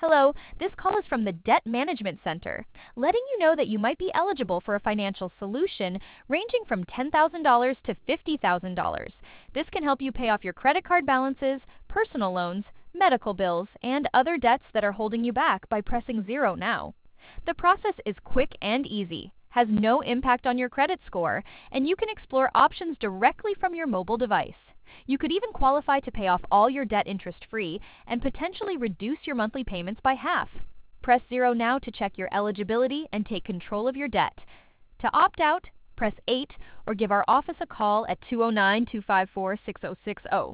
Hello, this call is from the Debt Management Center, letting you know that you might be eligible for a financial solution ranging from $10,000 to $50,000. This can help you pay off your credit card balances, personal loans, medical bills, and other debts that are holding you back by pressing zero now. The process is quick and easy, has no impact on your credit score, and you can explore options directly from your mobile device. You could even qualify to pay off all your debt interest-free and potentially reduce your monthly payments by half. Press zero now to check your eligibility and take control of your debt. To opt out, press 8 or give our office a call at 209-254-6060.